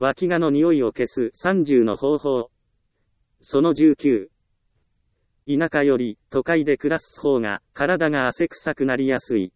脇がの匂いを消す30の方法。その19。田舎より都会で暮らす方が体が汗臭くなりやすい。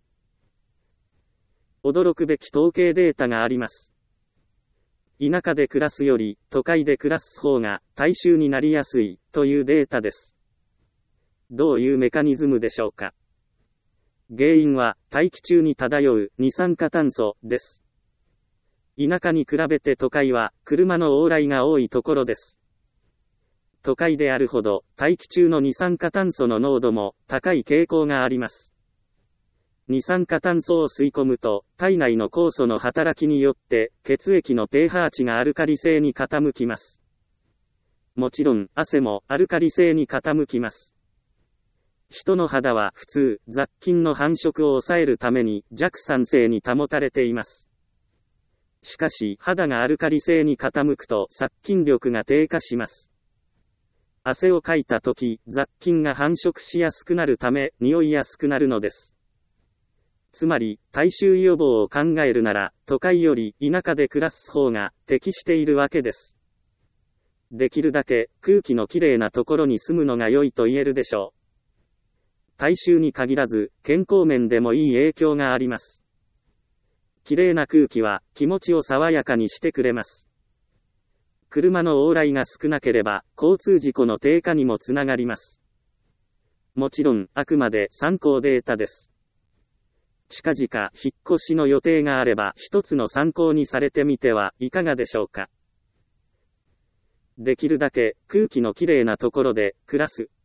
驚くべき統計データがあります。田舎で暮らすより都会で暮らす方が体臭になりやすいというデータです。どういうメカニズムでしょうか。原因は大気中に漂う二酸化炭素です。田舎に比べて都会は車の往来が多いところです。都会であるほど大気中の二酸化炭素の濃度も高い傾向があります。二酸化炭素を吸い込むと体内の酵素の働きによって血液の pH 値がアルカリ性に傾きます。もちろん汗もアルカリ性に傾きます。人の肌は普通雑菌の繁殖を抑えるために弱酸性に保たれています。しかし肌がアルカリ性に傾くと殺菌力が低下します。汗をかいたとき、雑菌が繁殖しやすくなるため、匂いやすくなるのです。つまり、体臭予防を考えるなら、都会より田舎で暮らす方が適しているわけです。できるだけ空気のきれいなところに住むのが良いと言えるでしょう。体臭に限らず、健康面でもいい影響があります。きれいな空気は気持ちを爽やかにしてくれます。車の往来が少なければ、交通事故の低下にもつながります。もちろん、あくまで参考データです。近々、引っ越しの予定があれば、一つの参考にされてみてはいかがでしょうか。できるだけ、空気のきれいなところで、暮らす。